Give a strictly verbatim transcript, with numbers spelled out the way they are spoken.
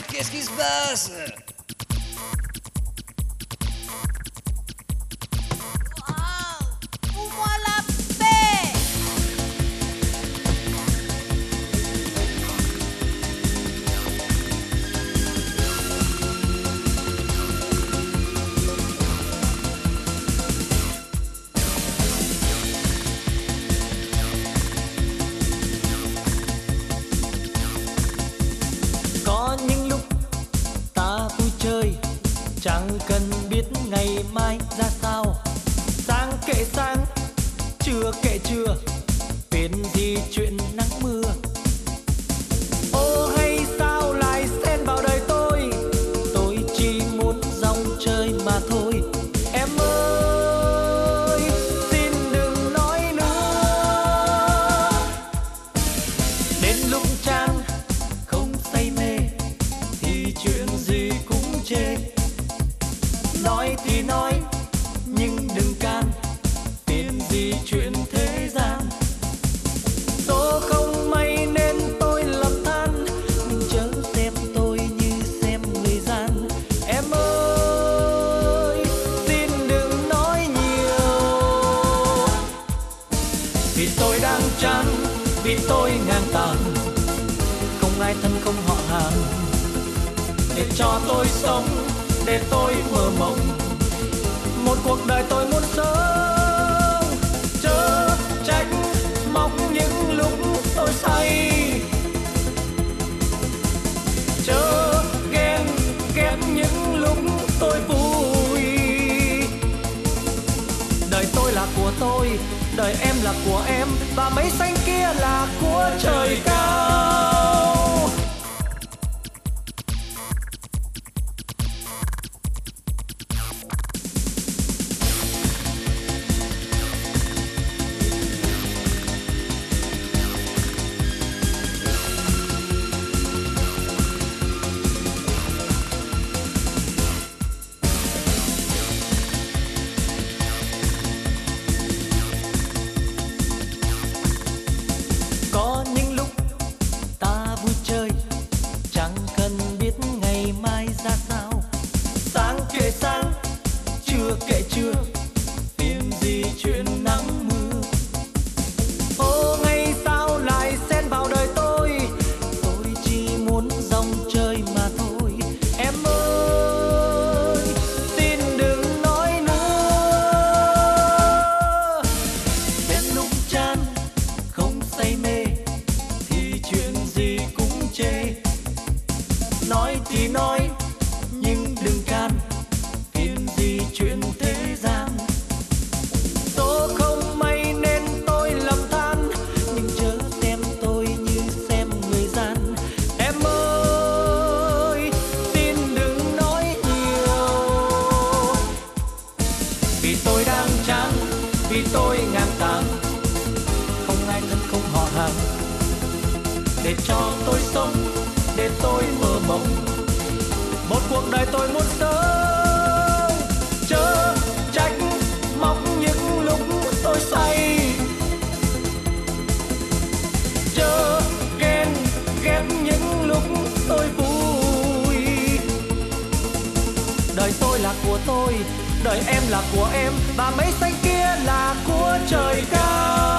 Qu'est-ce qui se passe? Fous-moi la paix! Có những lúc ta vui chơi, chẳng cần biết ngày mai ra sao. Sáng kệ sáng, trưa kệ trưa, phiền gì chuyện nắng mưa. Ô hay sao lại xen vào đời tôi, tôi chỉ muốn dòng chơi mà thôi. Em ơi, xin đừng nói nữa. Đến lúc chán không say mê thì chuyện gì cũng chê. Nói thì nói nhưng đừng can, phiền gì chuyện thế gian. Số không may nên tôi lầm than, nhưng chớ xem tôi như xem người gian. Em ơi, xin đừng nói nhiều, vì tôi đang chán, vì tôi ngang tàn, không ai thân không họ hàng. Để cho tôi sống, để tôi mơ mộng một cuộc đời tôi muốn sống. Chớ trách móc những lúc tôi say, chớ ghen ghét những lúc tôi vui. Đời tôi là của tôi, đời em là của em, và mây xanh kia là của trời cao. Có những lúc ta vui chơi, chẳng cần biết ngày mai ra sao. Sáng kệ sáng, trưa kệ trưa, phiền gì chuyện nắng mưa. Ô ngày sao lại xen vào đời tôi, tôi chỉ muốn dòng chơi mà thôi. Em ơi, xin đừng nói nữa. Đến lúc chán không say mê thì chuyện gì cũng chê. Nói thì nói nhưng đừng can, phiền gì chuyện thế gian. Số không may nên tôi lầm than, nhưng chớ xem tôi như xem người gian. Em ơi, xin đừng nói nhiều, vì tôi đang chán, vì tôi ngang tàn, không ai thân không họ hàng. Để cho tôi sống, để tôi mơ mộng một cuộc đời tôi muốn sống. Chớ trách móc những lúc tôi say, chớ ghen ghét những lúc tôi vui. Đời tôi là của tôi, đời em là của em, và mây xanh kia là của trời cao.